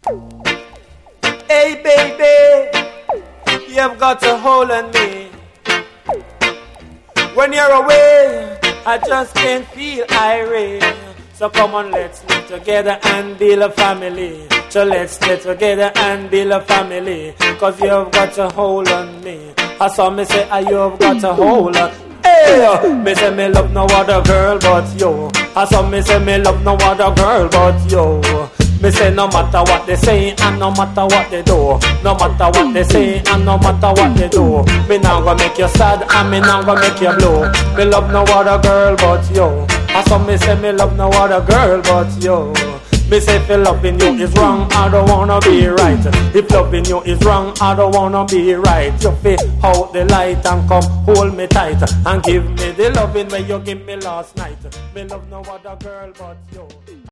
Hey baby, you've got a hold on me. When you're away, I just can't feel irate. So come on, let's get together and build a family. So let's get together and build a family. Cause you've got a hold on me. I saw me say, you've got a hold on. Hey, me say me love no other girl but you. I saw me say me love no other girl but you. Me say no matter what they say and no matter what they do. No matter what they say and no matter what they do. Me not gonna make you sad and me not gonna make you blue. Me love no other girl but you. I saw me say me love no other girl but you. Me say if loving you is wrong, I don't wanna be right. If loving you is wrong, I don't wanna be right. You feel out the light and come hold me tight and give me the loving where you give me last night. Me love no other girl but you.